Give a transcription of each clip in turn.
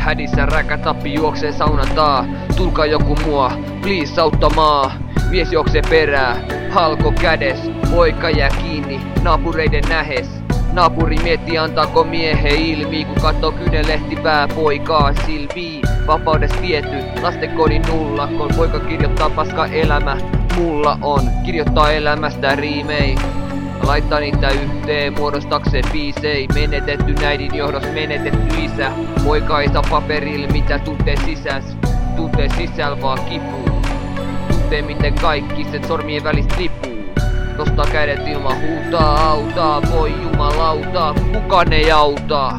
hädissä räkätappi juoksee saunan taa. Tulkaa joku mua, please auttamaa. Mies juoksee perää, halko kädes. Poika jää kiinni, naapureiden nähes. Naapuri miettii antaako miehen ilmi, kun kattoo kynelehtivää poikaa silmiin. Vapaudesta viety, lastenkodin nulla, kun poika kirjoittaa paska elämä. Mulla on, kirjoittaa elämästä riimei. Laittaa niitä yhteen, muodostakseen biisei. Menetetty näidin johdos, menetetty isä. Poika ei saa paperille, mitä tuntee sisäs. Tuntee sisällä vaan kipuu. Tuntee miten kaikki sen sormien välistä lipuu. Nostaa kädet ilman huutaa, autaa, voi jumalauta, kukaan ei auta.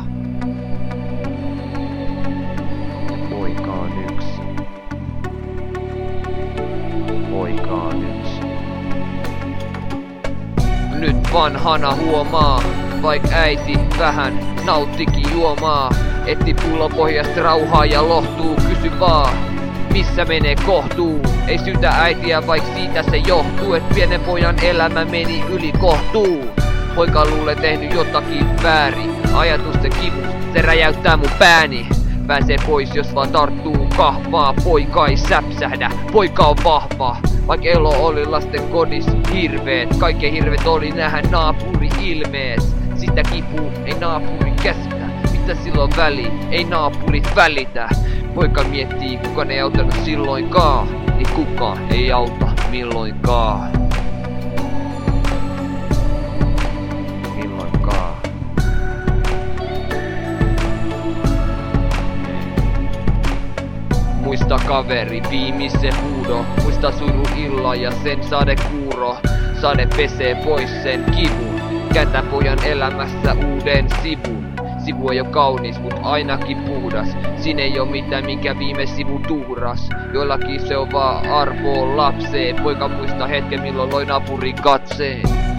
Poika on yksi. Poika on yksi. Nyt vanhana huomaa, vaik äiti vähän nauttikin juomaa. Etti pullon pohjasta rauhaa ja lohtuu, kysy vaan. Missä menee kohtuu? Ei syytä äitiä, vaik siitä se johtuu, et pienen pojan elämä meni yli kohtuu. Poika luulee tehnyt jotakin väärin. Ajatusten kivu, se räjäyttää mun pääni. Pääsee pois jos vaan tarttuu kahvaa. Poika ei säpsähdä, poika on vahva. Vaik elo oli lasten kodis hirveet. Kaikkein hirveet oli nähdä naapuri ilmees. Sitä kipuu ei naapuri käsitä. Mitä silloin väli, ei naapurit välitä. Poika miettii, kukaan ei auttanut silloinkaan, niin kukaan ei auta milloinkaan. Milloinkaan. Muista kaveri, viimeisen huudo. Muista suru illa ja sen sadekuuro. Sade pesee pois sen kivun. Kääntä pojan elämässä uuden sivun. Sivu ei oo kaunis, mut ainakin puhdas. Siinä ei oo mitään, mikä viime sivu tuuras. Joillakin se on vaan arvoa lapseen. Poika muista hetken, milloin loi naapurin katseen.